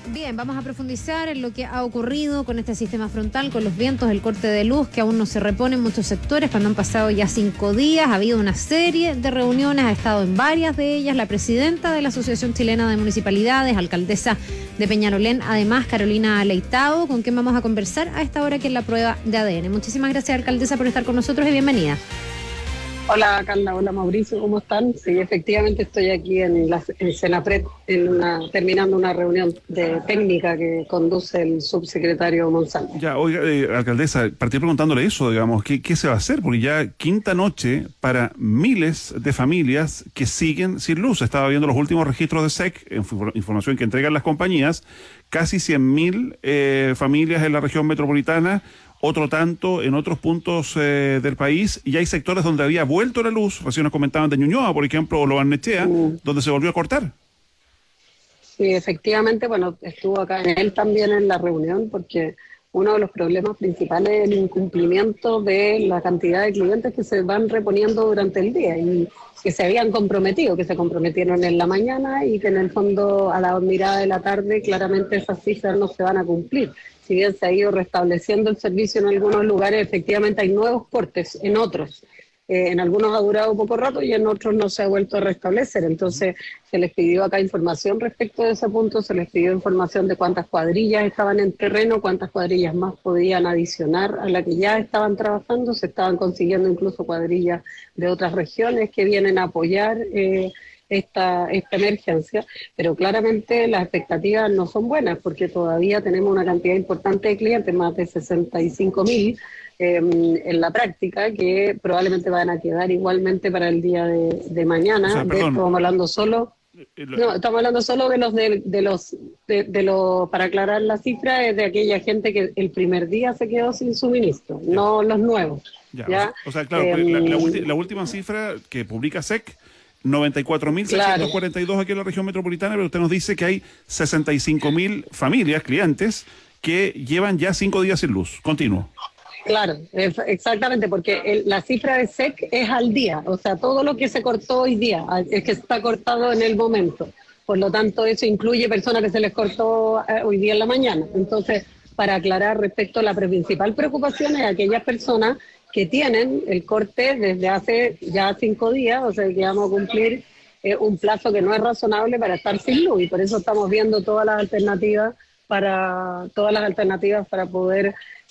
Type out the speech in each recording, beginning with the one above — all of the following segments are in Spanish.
Bien, vamos a profundizar en lo que ha ocurrido con este sistema frontal, con los vientos, el corte de luz que aún no se repone en muchos sectores, cuando han pasado ya 5 días. Ha habido una serie de reuniones, ha estado en varias de ellas la presidenta de la Asociación Chilena de Municipalidades, alcaldesa de Peñalolén, además Carolina Leitao, con quien vamos a conversar a esta hora, que es la prueba de ADN. Muchísimas gracias, alcaldesa, por estar con nosotros y bienvenida. Hola Carla, hola Mauricio, ¿cómo están? Sí, efectivamente estoy aquí en Senapred, terminando una reunión de técnica que conduce el subsecretario Monsalve. Ya, oiga, alcaldesa, partí preguntándole eso, digamos, ¿qué se va a hacer? Porque ya quinta noche para miles de familias que siguen sin luz. Estaba viendo los últimos registros de SEC, información que entregan las compañías, casi 100.000 familias en la región metropolitana, otro tanto en otros puntos del país, y hay sectores donde había vuelto la luz. Recién nos comentaban de Ñuñoa, por ejemplo, o Lo Barnechea, donde se volvió a cortar. Sí, efectivamente, bueno, estuvo acá él también en la reunión, porque uno de los problemas principales es el incumplimiento de la cantidad de clientes que se van reponiendo durante el día y que se habían comprometido, que se comprometieron en la mañana y que en el fondo a la mirada de la tarde claramente esas cifras no se van a cumplir. Si bien se ha ido restableciendo el servicio en algunos lugares, efectivamente hay nuevos cortes en otros. En algunos ha durado poco rato y en otros no se ha vuelto a restablecer. Entonces se les pidió acá información respecto de ese punto, se les pidió información de cuántas cuadrillas estaban en terreno, cuántas cuadrillas más podían adicionar a la que ya estaban trabajando. Se estaban consiguiendo incluso cuadrillas de otras regiones que vienen a apoyar esta emergencia, pero claramente las expectativas no son buenas porque todavía tenemos una cantidad importante de clientes, más de 65.000 en la práctica, que probablemente van a quedar igualmente para el día de mañana. O sea, de esto estamos hablando solo de los para aclarar la cifra, es de aquella gente que el primer día se quedó sin suministro, no los nuevos. ¿Ya? O sea, claro, la última cifra que publica SEC, 94.642 aquí en la región metropolitana, pero usted nos dice que hay 65.000 familias, clientes, que llevan ya 5 días sin luz, continuo. Claro, exactamente, porque la cifra de SEC es al día, o sea, todo lo que se cortó hoy día, es que está cortado en el momento. Por lo tanto, eso incluye personas que se les cortó hoy día en la mañana. Entonces, para aclarar respecto a la principal preocupación es aquellas personas que tienen el corte desde hace ya 5 días, o sea, que vamos a cumplir un plazo que no es razonable para estar sin luz, y por eso estamos viendo todas las alternativas para poder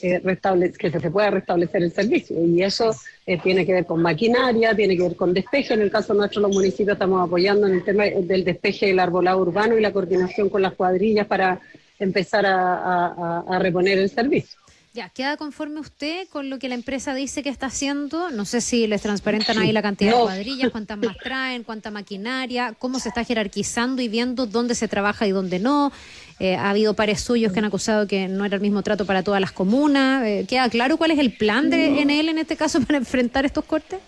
que se pueda restablecer el servicio, y eso tiene que ver con maquinaria, tiene que ver con despeje. En el caso nuestro, los municipios estamos apoyando en el tema del despeje del arbolado urbano y la coordinación con las cuadrillas para empezar a reponer el servicio. Ya, ¿queda conforme usted con lo que la empresa dice que está haciendo? No sé si les transparentan ahí la cantidad de cuadrillas, cuántas más traen, cuánta maquinaria, cómo se está jerarquizando y viendo dónde se trabaja y dónde no. Ha habido pares suyos que han acusado que no era el mismo trato para todas las comunas. ¿Queda claro cuál es el plan de Enel en este caso para enfrentar estos cortes?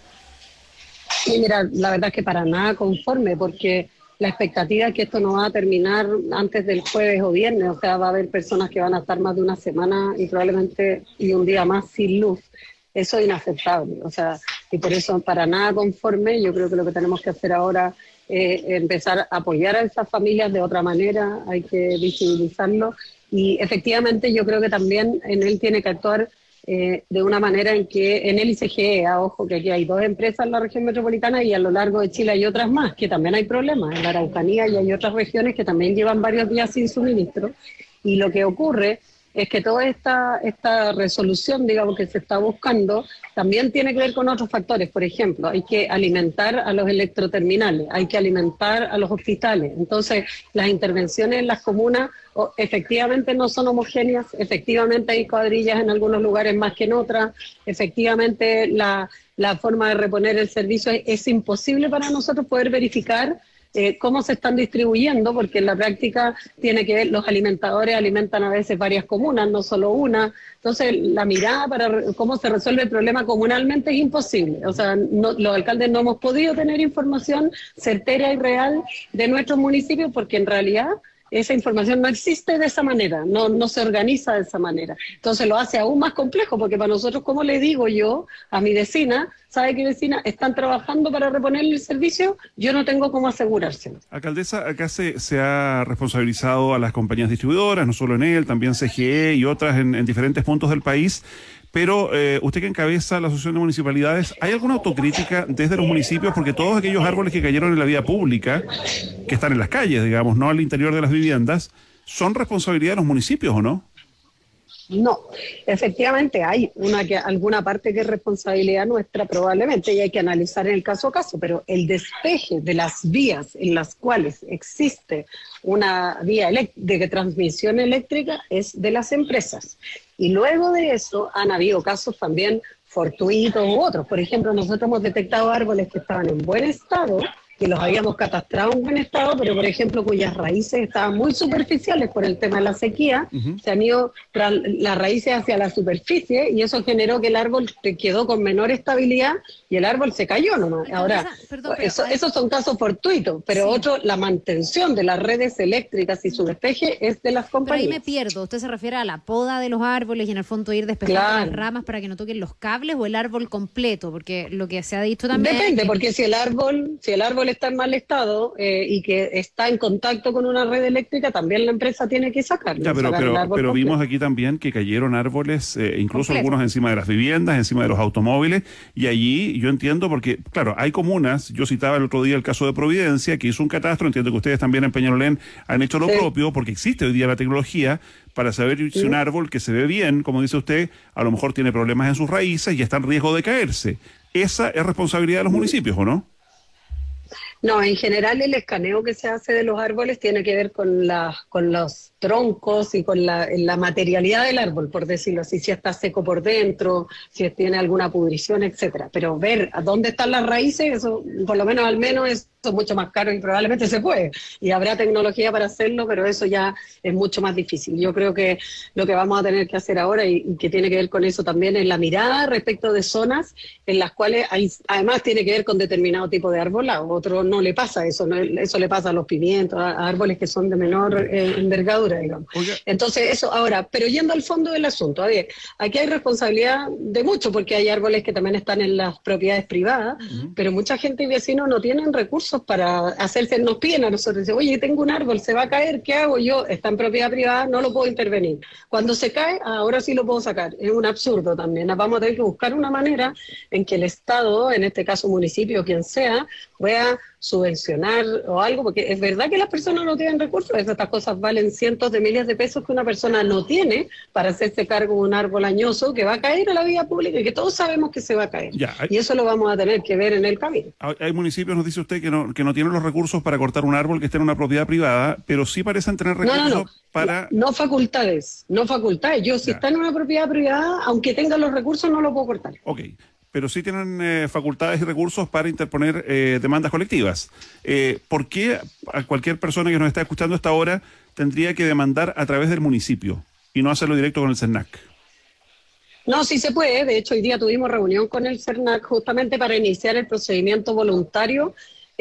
Sí, mira, la verdad es que para nada conforme, porque la expectativa es que esto no va a terminar antes del jueves o viernes, o sea, va a haber personas que van a estar más de una semana y probablemente un día más sin luz. Eso es inaceptable, o sea, y por eso para nada conforme. Yo creo que lo que tenemos que hacer ahora es empezar a apoyar a esas familias de otra manera, hay que visibilizarlo, y efectivamente yo creo que también Enel tiene que actuar de una manera en que Enel y CGE, ojo que aquí hay 2 empresas en la región metropolitana y a lo largo de Chile hay otras más, que también hay problemas, en la Araucanía y hay otras regiones que también llevan varios días sin suministro, y lo que ocurre es que toda esta resolución, digamos, que se está buscando, también tiene que ver con otros factores. Por ejemplo, hay que alimentar a los electroterminales, hay que alimentar a los hospitales. Entonces, las intervenciones en las comunas efectivamente no son homogéneas, efectivamente hay cuadrillas en algunos lugares más que en otras, efectivamente la forma de reponer el servicio es imposible para nosotros poder verificar cómo se están distribuyendo, porque en la práctica tiene que ver, los alimentadores alimentan a veces varias comunas, no solo una. Entonces, la mirada para cómo se resuelve el problema comunalmente es imposible. O sea, los alcaldes no hemos podido tener información certera y real de nuestros municipios, porque en realidad esa información no existe de esa manera, no se organiza de esa manera. Entonces lo hace aún más complejo, porque para nosotros, ¿cómo le digo yo a mi vecina? ¿Sabe qué, vecina? ¿Están trabajando para reponerle el servicio? Yo no tengo cómo asegurárselo. Alcaldesa, acá se ha responsabilizado a las compañías distribuidoras, no solo Enel, también CGE y otras en diferentes puntos del país. Pero usted que encabeza la Asociación de Municipalidades, ¿hay alguna autocrítica desde los municipios? Porque todos aquellos árboles que cayeron en la vía pública, que están en las calles, digamos, no al interior de las viviendas, ¿son responsabilidad de los municipios o no? No, efectivamente hay alguna parte que es responsabilidad nuestra probablemente y hay que analizar en el caso a caso, pero el despeje de las vías en las cuales existe una vía de transmisión eléctrica es de las empresas. Y luego de eso han habido casos también fortuitos u otros. Por ejemplo, nosotros hemos detectado árboles que estaban en buen estado, que los habíamos catastrado en buen estado, pero por ejemplo cuyas raíces estaban muy superficiales por el tema de la sequía, se han ido las raíces hacia la superficie y eso generó que el árbol quedó con menor estabilidad y el árbol se cayó nomás. Ahora, esos son casos fortuitos, pero otro, la mantención de las redes eléctricas y su despeje es de las compañías. Pero ahí me pierdo, ¿usted se refiere a la poda de los árboles y en el fondo ir despejando las ramas para que no toquen los cables o el árbol completo? Porque lo que se ha dicho también... Depende, porque si el árbol está en mal estado y que está en contacto con una red eléctrica, también la empresa tiene que sacarlo. Ya, pero vimos aquí también que cayeron árboles, incluso algunos encima de las viviendas, encima de los automóviles, y allí yo entiendo porque, claro, hay comunas, yo citaba el otro día el caso de Providencia, que hizo un catastro, entiendo que ustedes también en Peñalolén han hecho lo propio, porque existe hoy día la tecnología para saber si un árbol que se ve bien, como dice usted, a lo mejor tiene problemas en sus raíces y está en riesgo de caerse. ¿Esa es responsabilidad de los municipios o no? No, en general el escaneo que se hace de los árboles tiene que ver con los troncos y con la materialidad del árbol, por decirlo así, si está seco por dentro, si tiene alguna pudrición, etcétera. Pero ver a dónde están las raíces, eso por lo menos al menos es mucho más caro y probablemente se puede. Y habrá tecnología para hacerlo, pero eso ya es mucho más difícil. Yo creo que lo que vamos a tener que hacer ahora y que tiene que ver con eso también es la mirada respecto de zonas en las cuales además tiene que ver con determinado tipo de árbol, a otro no le pasa eso, eso le pasa a los pimientos, a árboles que son de menor envergadura, digamos. Entonces eso, ahora, pero yendo al fondo del asunto, a ver, aquí hay responsabilidad de mucho, porque hay árboles que también están en las propiedades privadas, pero mucha gente y vecinos no tienen recursos para hacerse, nos piden a nosotros, dicen, oye, tengo un árbol, se va a caer, ¿qué hago yo? Está en propiedad privada, no lo puedo intervenir. Cuando se cae, ahora sí lo puedo sacar. Es un absurdo también. Vamos a tener que buscar una manera en que el Estado, en este caso municipio, quien sea, pueda subvencionar o algo, porque es verdad que las personas no tienen recursos, estas cosas valen cientos de miles de pesos que una persona no tiene para hacerse cargo de un árbol añoso que va a caer a la vía pública y que todos sabemos que se va a caer. Y eso lo vamos a tener que ver en el camino. Hay municipios, nos dice usted, que no tienen los recursos para cortar un árbol que esté en una propiedad privada, pero sí parecen tener recursos para... No facultades. Yo, si está en una propiedad privada, aunque tenga los recursos, no lo puedo cortar. Ok. Pero sí tienen facultades y recursos para interponer demandas colectivas. ¿Por qué a cualquier persona que nos está escuchando hasta ahora tendría que demandar a través del municipio y no hacerlo directo con el CERNAC? No, sí se puede. De hecho, hoy día tuvimos reunión con el CERNAC justamente para iniciar el procedimiento voluntario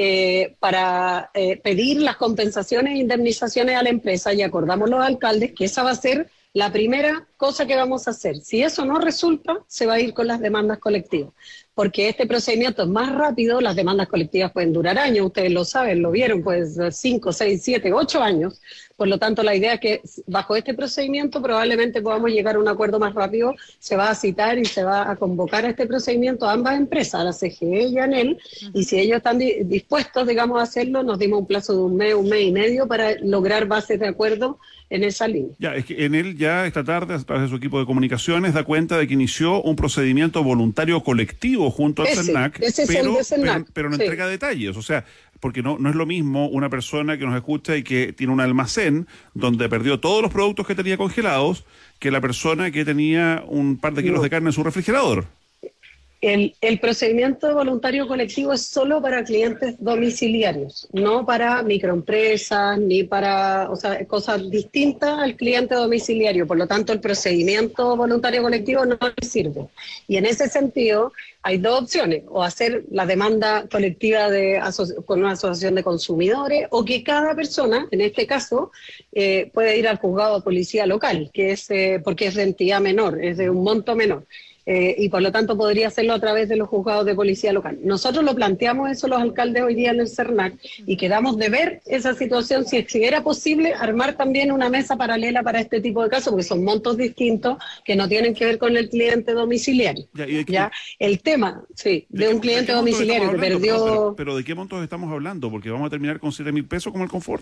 para pedir las compensaciones e indemnizaciones a la empresa, y acordamos los alcaldes que esa va a ser la primera cosa que vamos a hacer. Si eso no resulta, se va a ir con las demandas colectivas, porque este procedimiento es más rápido. Las demandas colectivas pueden durar años, ustedes lo saben, lo vieron, pues 5, 6, 7, 8 años. Por lo tanto, la idea es que bajo este procedimiento probablemente podamos llegar a un acuerdo más rápido. Se va a citar y se va a convocar a este procedimiento a ambas empresas, a la CGE y a Enel, y si ellos están dispuestos, digamos, a hacerlo, nos dimos un plazo de un mes y medio para lograr bases de acuerdo en esa línea. Ya, es que Enel ya esta tarde, a través de su equipo de comunicaciones, da cuenta de que inició un procedimiento voluntario colectivo junto al CERNAC, pero no entrega detalles, o sea, porque no es lo mismo una persona que nos escucha y que tiene un almacén donde perdió todos los productos que tenía congelados que la persona que tenía un par de kilos de carne en su refrigerador. El procedimiento voluntario colectivo es solo para clientes domiciliarios, no para microempresas, ni para, o sea, cosas distintas al cliente domiciliario. Por lo tanto, el procedimiento voluntario colectivo no le sirve. Y en ese sentido, hay dos opciones: o hacer la demanda colectiva con una asociación de consumidores, o que cada persona, en este caso, puede ir al juzgado de policía local, que es porque es de entidad menor, es de un monto menor. Y por lo tanto podría hacerlo a través de los juzgados de policía local. Nosotros lo planteamos eso los alcaldes hoy día en el CERNAC y quedamos de ver esa situación, si era posible armar también una mesa paralela para este tipo de casos, porque son montos distintos que no tienen que ver con el cliente domiciliario. ¿Ya? El tema, sí, de un cliente domiciliario que perdió... Pero ¿de qué montos estamos hablando? Porque vamos a terminar con 7.000 pesos como el confort.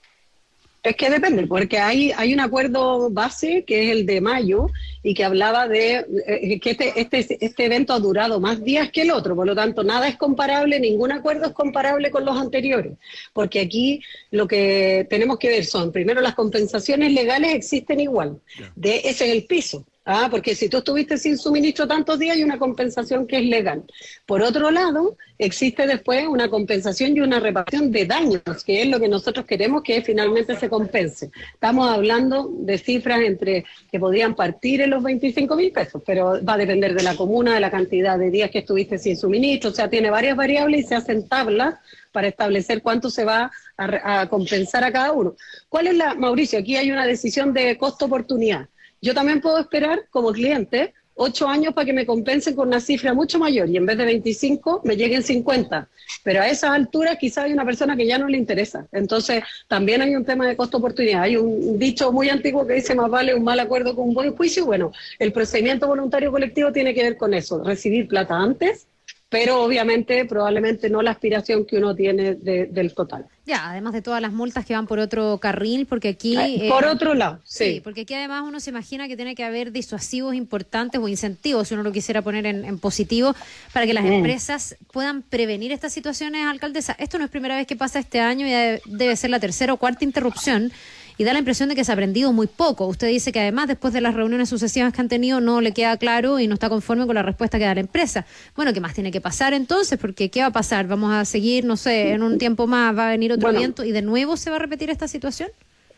Es que depende, porque hay un acuerdo base que es el de mayo y que hablaba de que este evento ha durado más días que el otro, por lo tanto nada es comparable, ningún acuerdo es comparable con los anteriores, porque aquí lo que tenemos que ver son, primero, las compensaciones legales existen igual, ese es el piso. Porque si tú estuviste sin suministro tantos días hay una compensación que es legal. Por otro lado, existe después una compensación y una reparación de daños, que es lo que nosotros queremos que finalmente se compense. Estamos hablando de cifras que podrían partir en los 25.000 pesos, pero va a depender de la comuna, de la cantidad de días que estuviste sin suministro, o sea, tiene varias variables y se hacen tablas para establecer cuánto se va a compensar a cada uno. ¿Cuál es Mauricio? Aquí hay una decisión de costo-oportunidad. Yo también puedo esperar, como cliente, 8 años para que me compensen con una cifra mucho mayor y en vez de 25 me lleguen 50. Pero a esas alturas quizás hay una persona que ya no le interesa. Entonces también hay un tema de costo-oportunidad. Hay un dicho muy antiguo que dice: más vale un mal acuerdo que un buen juicio. Bueno, el procedimiento voluntario colectivo tiene que ver con eso, recibir plata antes, pero obviamente probablemente no la aspiración que uno tiene del total. Ya, además de todas las multas que van por otro carril, porque aquí... por otro lado, sí. Porque aquí además uno se imagina que tiene que haber disuasivos importantes o incentivos, si uno lo quisiera poner en positivo, para que las empresas puedan prevenir estas situaciones, alcaldesa. Esto no es primera vez que pasa este año, ya debe ser la tercera o cuarta interrupción, y da la impresión de que se ha aprendido muy poco. Usted dice que además, después de las reuniones sucesivas que han tenido, no le queda claro y no está conforme con la respuesta que da la empresa. Bueno, ¿qué más tiene que pasar entonces? Porque ¿qué va a pasar? ¿Vamos a seguir, no sé, en un tiempo más va a venir otro viento y de nuevo se va a repetir esta situación?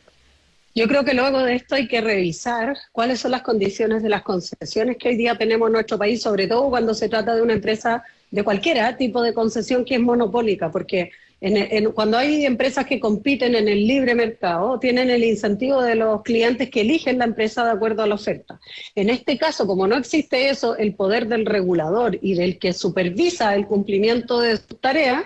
Yo creo que luego de esto hay que revisar cuáles son las condiciones de las concesiones que hoy día tenemos en nuestro país, sobre todo cuando se trata de una empresa de cualquier tipo de concesión que es monopólica, porque cuando hay empresas que compiten en el libre mercado, tienen el incentivo de los clientes que eligen la empresa de acuerdo a la oferta. En este caso, como no existe eso, el poder del regulador y del que supervisa el cumplimiento de sus tareas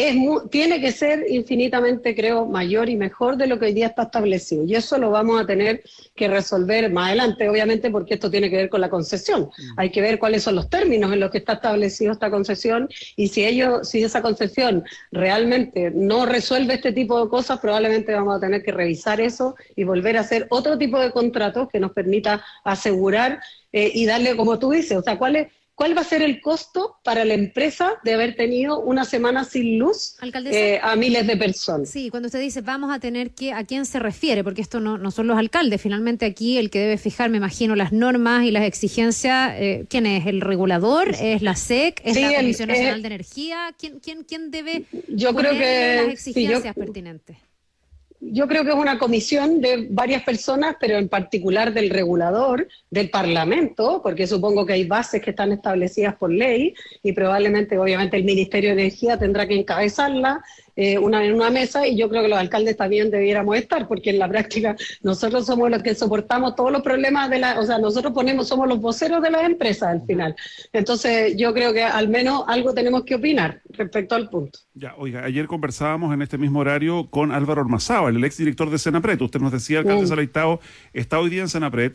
tiene que ser infinitamente, creo, mayor y mejor de lo que hoy día está establecido. Y eso lo vamos a tener que resolver más adelante, obviamente, porque esto tiene que ver con la concesión. Hay que ver cuáles son los términos en los que está establecido esta concesión y si esa concesión realmente no resuelve este tipo de cosas, probablemente vamos a tener que revisar eso y volver a hacer otro tipo de contratos que nos permita asegurar y darle, como tú dices, o sea, ¿cuál va a ser el costo para la empresa de haber tenido una semana sin luz a miles de personas? Sí, cuando usted dice vamos a tener que, ¿a quién se refiere? Porque esto no son los alcaldes. Finalmente aquí el que debe fijar, me imagino, las normas y las exigencias, ¿quién es? ¿El regulador? ¿Es la SEC? ¿Es la Comisión Nacional de Energía? ¿Quién debe poner las exigencias pertinentes? Yo creo que es una comisión de varias personas, pero en particular del regulador, del Parlamento, porque supongo que hay bases que están establecidas por ley y probablemente, obviamente, el Ministerio de Energía tendrá que encabezarla en una mesa, y yo creo que los alcaldes también debiéramos estar, porque en la práctica nosotros somos los que soportamos todos los problemas nosotros somos los voceros de las empresas al final. Entonces yo creo que al menos algo tenemos que opinar respecto al punto. Ya, oiga, ayer conversábamos en este mismo horario con Álvaro Ormazábal, el exdirector de Senapred. Usted nos decía, alcalde Saleitao está hoy día en Senapred,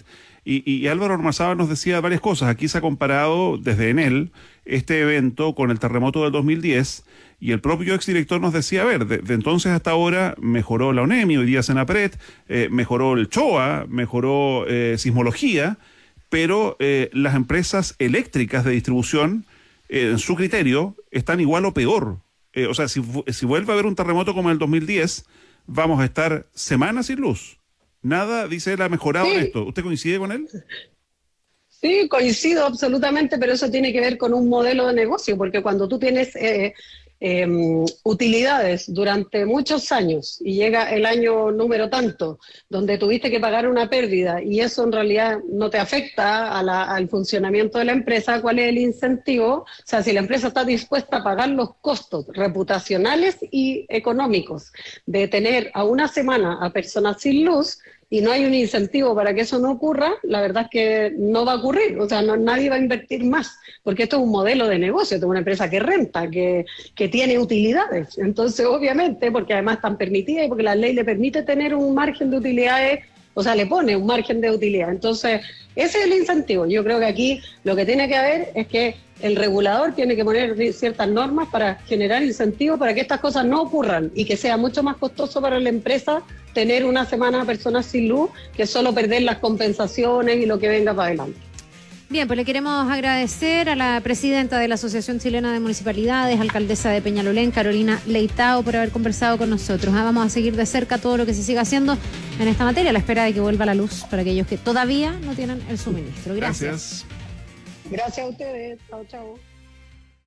y Álvaro Ormazábal nos decía varias cosas. Aquí se ha comparado desde Enel este evento con el terremoto del 2010, y el propio exdirector nos decía, a ver, de entonces hasta ahora mejoró la ONEMI, hoy día Senapred, mejoró el CHOA, mejoró sismología, pero las empresas eléctricas de distribución, en su criterio, están igual o peor. O sea, si vuelve a haber un terremoto como el 2010, vamos a estar semanas sin luz. Nada, dice él, ha mejorado en esto. ¿Usted coincide con él? Sí, coincido absolutamente, pero eso tiene que ver con un modelo de negocio, porque cuando tú tienes utilidades durante muchos años y llega el año número tanto, donde tuviste que pagar una pérdida y eso en realidad no te afecta al funcionamiento de la empresa, ¿cuál es el incentivo? O sea, si la empresa está dispuesta a pagar los costos reputacionales y económicos de tener a una semana a personas sin luz, y no hay un incentivo para que eso no ocurra, la verdad es que no va a ocurrir, o sea, nadie va a invertir más, porque esto es un modelo de negocio, esto es una empresa que renta, que tiene utilidades, entonces obviamente, porque además están permitidas y porque la ley le permite tener un margen de utilidades, o sea, le pone un margen de utilidad, entonces ese es el incentivo. Yo creo que aquí lo que tiene que haber es que el regulador tiene que poner ciertas normas para generar incentivos para que estas cosas no ocurran y que sea mucho más costoso para la empresa tener una semana a personas sin luz que solo perder las compensaciones y lo que venga para adelante. Bien, pues le queremos agradecer a la presidenta de la Asociación Chilena de Municipalidades, alcaldesa de Peñalolén, Carolina Leitao, por haber conversado con nosotros. Vamos a seguir de cerca todo lo que se siga haciendo en esta materia, a la espera de que vuelva la luz para aquellos que todavía no tienen el suministro. Gracias. Gracias a ustedes. Chao, chao.